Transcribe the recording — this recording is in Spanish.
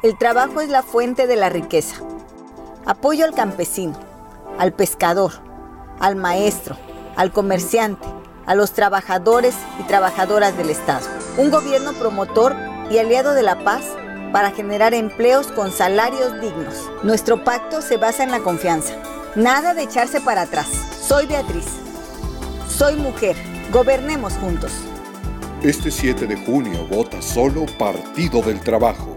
El trabajo es la fuente de la riqueza. Apoyo al campesino, al pescador, al maestro, al comerciante, a los trabajadores y trabajadoras del Estado. Un gobierno promotor y aliado de la paz para generar empleos con salarios dignos. Nuestro pacto se basa en la confianza. Nada de echarse para atrás. Soy Beatriz. Soy mujer. Gobernemos juntos. Este 7 de junio vota solo Partido del Trabajo.